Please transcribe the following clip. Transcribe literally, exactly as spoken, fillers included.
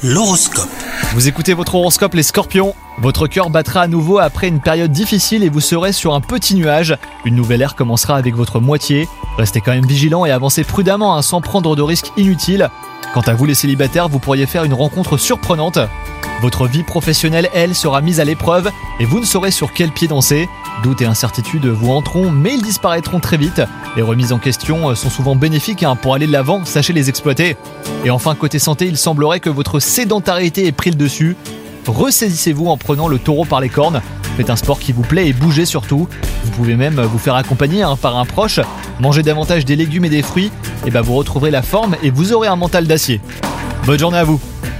L'horoscope. Vous écoutez votre horoscope les scorpions. Votre cœur battra à nouveau après une période difficile et vous serez sur un petit nuage. Une nouvelle ère commencera avec votre moitié. Restez quand même vigilant et avancez prudemment hein, sans prendre de risques inutiles. Quant à vous les célibataires, vous pourriez faire une rencontre surprenante. Votre vie professionnelle, elle, sera mise à l'épreuve et vous ne saurez sur quel pied danser. Doutes et incertitudes vous hanteront, mais ils disparaîtront très vite. Les remises en question sont souvent bénéfiques hein, pour aller de l'avant, sachez les exploiter. Et enfin, côté santé, il semblerait que votre sédentarité ait pris le dessus. Ressaisissez-vous en prenant le taureau par les cornes. Faites un sport qui vous plaît et bougez surtout. Vous pouvez même vous faire accompagner hein, par un proche. Mangez davantage des légumes et des fruits, et bah vous retrouverez la forme et vous aurez un mental d'acier. Bonne journée à vous.